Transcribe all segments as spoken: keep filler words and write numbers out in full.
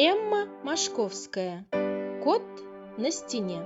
Эмма Машковская. Кот на стене.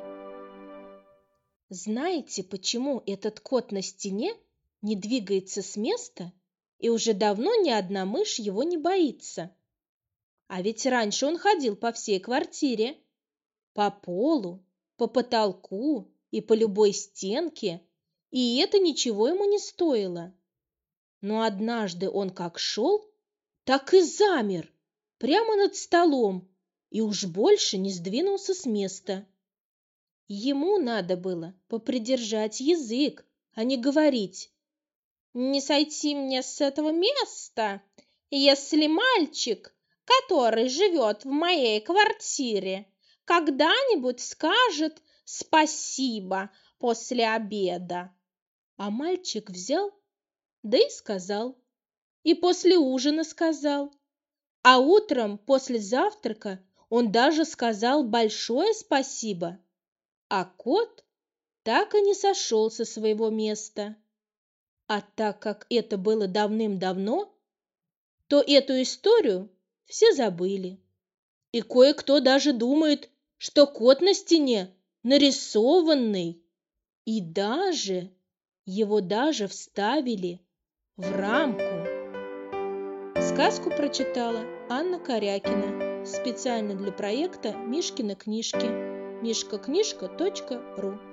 Знаете, почему этот кот на стене не двигается с места, и уже давно ни одна мышь его не боится? А ведь раньше он ходил по всей квартире, по полу, по потолку и по любой стенке, и это ничего ему не стоило. Но однажды он как шел, так и замер прямо над столом и уж больше не сдвинулся с места. Ему надо было попридержать язык, а не говорить: «Не сойти мне с этого места, если мальчик, который живет в моей квартире, когда-нибудь скажет спасибо после обеда». А мальчик взял, да и сказал, и после ужина сказал, а утром после завтрака он даже сказал большое спасибо. А кот так и не сошел со своего места. А так как это было давным-давно, то эту историю все забыли. И кое-кто даже думает, что кот на стене нарисованный. И даже его даже вставили в рамку. Сказку прочитала Анна Корякина специально для проекта «Мишкины книжки» мишка книжка точка ру.